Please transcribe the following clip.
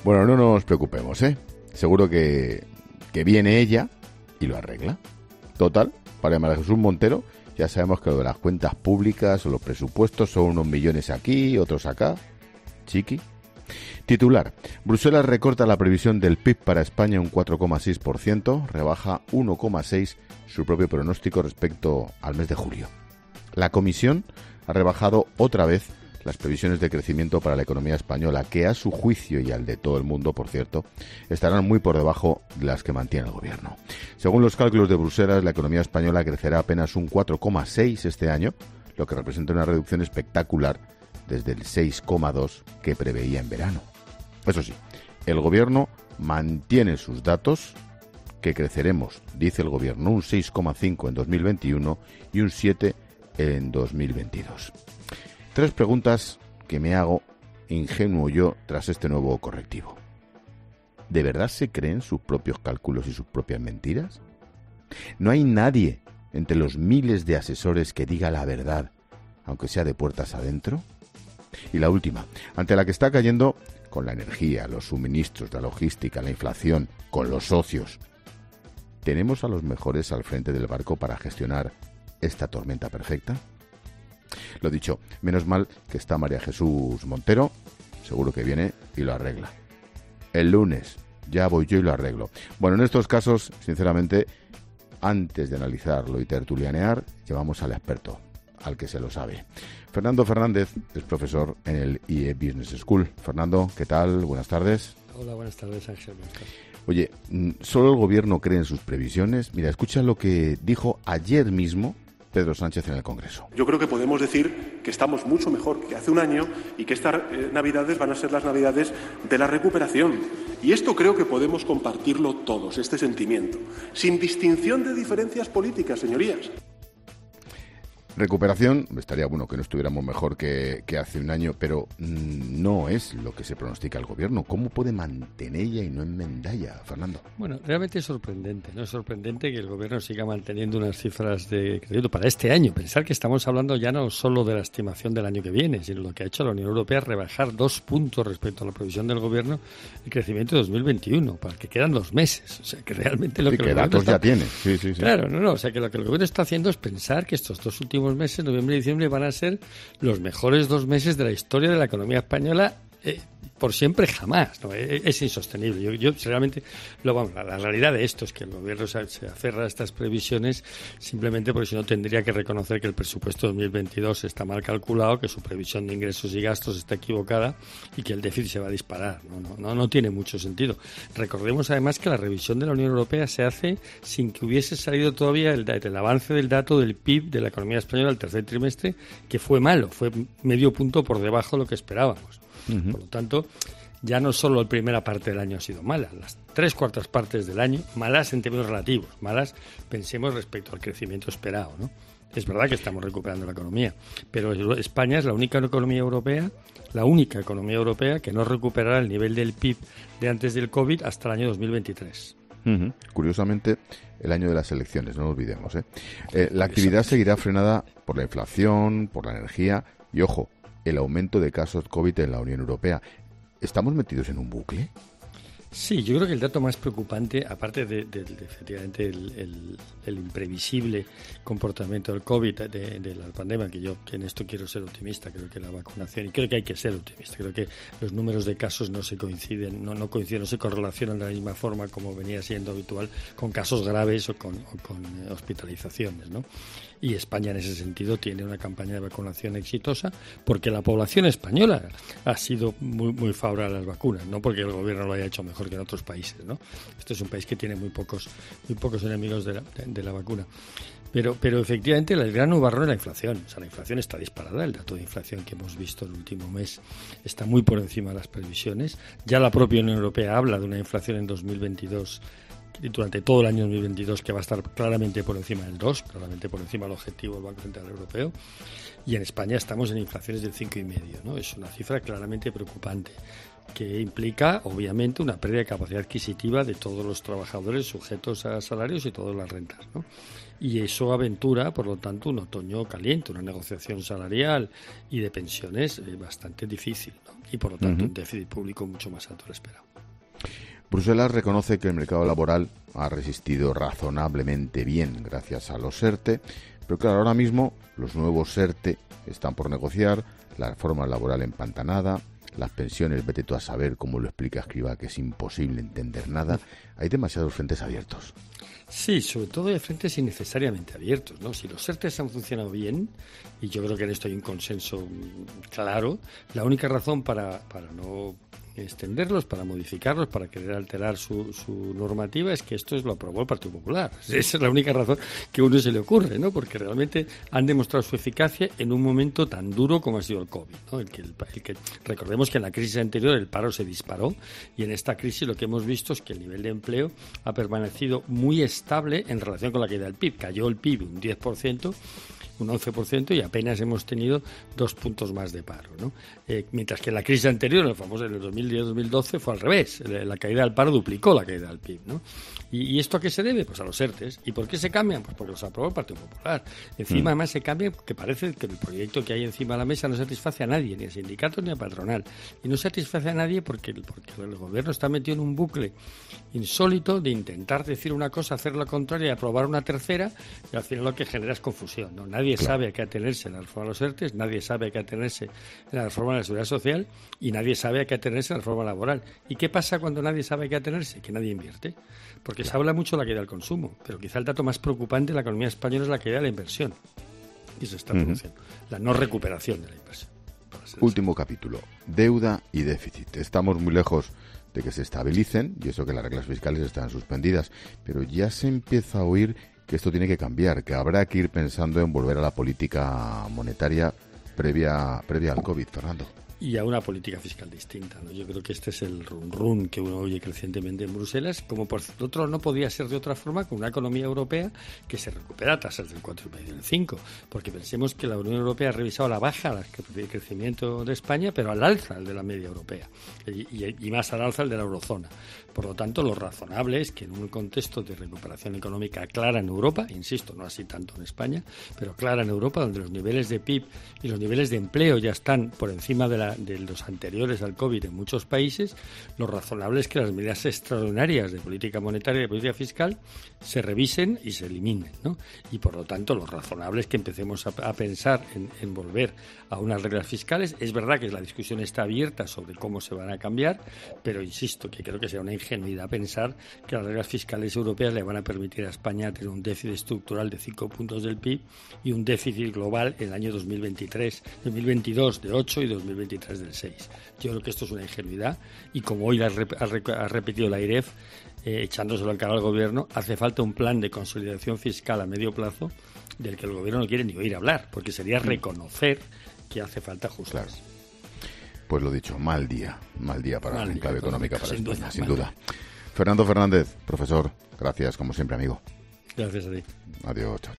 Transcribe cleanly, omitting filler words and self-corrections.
Bueno, no nos preocupemos, ¿eh? Seguro que viene ella y lo arregla. Total, para María Jesús Montero ya sabemos que lo de las cuentas públicas o los presupuestos son unos millones aquí, otros acá. Chiqui. Titular. Bruselas recorta la previsión del PIB para España un 4,6%, rebaja 1,6% su propio pronóstico respecto al mes de julio. La Comisión ha rebajado otra vez las previsiones de crecimiento para la economía española, que a su juicio y al de todo el mundo, por cierto, estarán muy por debajo de las que mantiene el gobierno. Según los cálculos de Bruselas, la economía española crecerá apenas un 4,6% este año, lo que representa una reducción espectacular desde el 6,2% que preveía en verano. Eso sí, el gobierno mantiene sus datos, que creceremos, dice el gobierno, un 6,5% en 2021 y un 7% en 2022. 3 preguntas que me hago, ingenuo yo, tras este nuevo correctivo. ¿De verdad se creen sus propios cálculos y sus propias mentiras? ¿No hay nadie entre los miles de asesores que diga la verdad, aunque sea de puertas adentro? Y la última, ante la que está cayendo con la energía, los suministros, la logística, la inflación, con los socios, ¿tenemos a los mejores al frente del barco para gestionar esta tormenta perfecta? Lo dicho, menos mal que está María Jesús Montero, seguro que viene y lo arregla. El lunes ya voy yo y lo arreglo. Bueno, en estos casos, sinceramente, antes de analizarlo y tertulianear, llevamos al experto, al que se lo sabe. Fernando Fernández es profesor en el IE Business School. Fernando, ¿qué tal? Buenas tardes. Hola, buenas tardes, Ángel. Oye, ¿solo el gobierno cree en sus previsiones? Mira, escucha lo que dijo ayer mismo Pedro Sánchez en el Congreso. Yo creo que podemos decir que estamos mucho mejor que hace un año y que estas Navidades van a ser las Navidades de la recuperación. Y esto creo que podemos compartirlo todos, este sentimiento, sin distinción de diferencias políticas, señorías. Recuperación, estaría bueno que no estuviéramos mejor que hace un año, pero no es lo que se pronostica el gobierno. ¿Cómo puede mantenerla y no enmendarla, Fernando? Bueno, realmente es sorprendente, ¿no? Es sorprendente que el gobierno siga manteniendo unas cifras de crecimiento para este año. Pensar que estamos hablando ya no solo de la estimación del año que viene, sino lo que ha hecho la Unión Europea es rebajar 2 puntos respecto a la previsión del gobierno el crecimiento de 2021, para que quedan 2 meses. O sea, que realmente lo sí, que datos ya tiene. Sí. Claro, no. O sea, que lo que el gobierno está haciendo es pensar que estos 2 últimos meses, noviembre y diciembre, van a ser los mejores 2 meses de la historia de la economía española por siempre jamás, ¿no? Es insostenible. Yo realmente, la realidad de esto es que el gobierno se aferra a estas previsiones simplemente porque si no tendría que reconocer que el presupuesto 2022 está mal calculado, que su previsión de ingresos y gastos está equivocada y que el déficit se va a disparar. No tiene mucho sentido. Recordemos además que la revisión de la Unión Europea se hace sin que hubiese salido todavía el avance del dato del PIB de la economía española al tercer trimestre, que fue malo, fue medio punto por debajo de lo que esperábamos. Uh-huh. Por lo tanto, ya no solo la primera parte del año ha sido mala, las 3/4 partes del año, malas en términos relativos, malas, pensemos, respecto al crecimiento esperado, ¿no? Es verdad que estamos recuperando la economía, pero España es la única economía europea que no recuperará el nivel del PIB de antes del COVID hasta el año 2023. Uh-huh. Curiosamente, el año de las elecciones, no lo olvidemos, la actividad seguirá frenada por la inflación, por la energía y, ojo, el aumento de casos COVID en la Unión Europea. ¿Estamos metidos en un bucle? Sí, yo creo que el dato más preocupante, aparte de efectivamente el imprevisible comportamiento del COVID, de la pandemia, que en esto quiero ser optimista, creo que la vacunación, y creo que hay que ser optimista, creo que los números de casos no se coinciden, no se correlacionan de la misma forma como venía siendo habitual con casos graves o con hospitalizaciones, ¿no? Y España en ese sentido tiene una campaña de vacunación exitosa porque la población española ha sido muy, muy favorable a las vacunas, no porque el gobierno lo haya hecho mejor que en otros países, ¿no? Este es un país que tiene muy pocos enemigos de la vacuna. Pero efectivamente el gran nubarrón es la inflación. O sea, la inflación está disparada. El dato de inflación que hemos visto el último mes está muy por encima de las previsiones. Ya la propia Unión Europea habla de una inflación en 2022 durante todo el año 2022 que va a estar claramente por encima del 2, claramente por encima del objetivo del Banco Central Europeo, y en España estamos en inflaciones del 5,5, ¿no? Es una cifra claramente preocupante que implica obviamente una pérdida de capacidad adquisitiva de todos los trabajadores sujetos a salarios y todas las rentas, ¿no? Y eso aventura, por lo tanto, un otoño caliente, una negociación salarial y de pensiones bastante difícil, ¿no? Y por lo tanto un déficit público mucho más alto de lo esperado. Bruselas reconoce que el mercado laboral ha resistido razonablemente bien gracias a los ERTE, pero claro, ahora mismo los nuevos ERTE están por negociar, la reforma laboral empantanada, las pensiones, vete tú a saber cómo lo explica Escrivá, que es imposible entender nada. Hay demasiados frentes abiertos. Sí, sobre todo de frentes innecesariamente abiertos, ¿no? Si los ERTEs han funcionado bien, y yo creo que en esto hay un consenso claro, la única razón para no extenderlos, para modificarlos, para querer alterar su normativa, es que esto lo aprobó el Partido Popular. Esa es la única razón que a uno se le ocurre, ¿no? Porque realmente han demostrado su eficacia en un momento tan duro como ha sido el COVID, ¿no? El que recordemos que en la crisis anterior el paro se disparó, y en esta crisis lo que hemos visto es que el nivel de empleo ha permanecido muy estable en relación con la caída del PIB. Cayó el PIB un 10%, un 11%, y apenas hemos tenido 2 puntos más de paro, ¿no? Mientras que en la crisis anterior, en el 2010-2012, fue al revés. La caída del paro duplicó la caída del PIB, ¿no? ¿Y esto a qué se debe? Pues a los ERTEs. ¿Y por qué se cambian? Pues porque los aprobó el Partido Popular. Encima, además, se cambian porque parece que el proyecto que hay encima de la mesa no satisface a nadie, ni a sindicatos ni a patronal. Y no satisface a nadie porque el gobierno está metido en un bucle insólito de intentar decir una cosa, hacer lo contrario y aprobar una tercera, y al final lo que genera es confusión, ¿no? Nadie sabe a qué atenerse en la reforma de los ERTEs, nadie sabe a qué atenerse en la reforma de la Seguridad Social, y nadie sabe a qué atenerse en la reforma laboral. ¿Y qué pasa cuando nadie sabe a qué atenerse? Que nadie invierte. Porque se habla mucho de la caída del consumo, pero quizá el dato más preocupante de la economía española es la caída de la inversión. Y se está produciendo. La no recuperación de la inversión. Último capítulo. Deuda y déficit. Estamos muy lejos de que se estabilicen, y eso que las reglas fiscales están suspendidas, pero ya se empieza a oír que esto tiene que cambiar, que habrá que ir pensando en volver a la política monetaria previa al COVID, Fernando. Y a una política fiscal distinta, ¿no? Yo creo que este es el run que uno oye crecientemente en Bruselas, como por otro no podía ser de otra forma con una economía europea que se recupera a tasas del 4,5 y del 5, porque pensemos que la Unión Europea ha revisado a la baja el crecimiento de España, pero al alza el de la media europea, y más al alza el de la eurozona. Por lo tanto, lo razonable es que en un contexto de recuperación económica clara en Europa, insisto, no así tanto en España, pero clara en Europa, donde los niveles de PIB y los niveles de empleo ya están por encima de los anteriores al COVID en muchos países, lo razonable es que las medidas extraordinarias de política monetaria y de política fiscal se revisen y se eliminen, ¿no? Y por lo tanto, lo razonable es que empecemos a pensar en volver a unas reglas fiscales. Es verdad que la discusión está abierta sobre cómo se van a cambiar, pero insisto que creo que será una ingenuidad pensar que las reglas fiscales europeas le van a permitir a España tener un déficit estructural de 5 puntos del PIB y un déficit global en el año 2022 de 8 y 2023 del 6. Yo creo que esto es una ingenuidad, y como hoy ha repetido la AIREF, echándoselo en cara al gobierno, hace falta un plan de consolidación fiscal a medio plazo del que el gobierno no quiere ni oír hablar, porque sería reconocer que hace falta ajustes. Claro. Pues lo dicho, mal día para la enclave económica para España, sin duda. Fernando Fernández, profesor, gracias como siempre, amigo. Gracias a ti. Adiós, chao.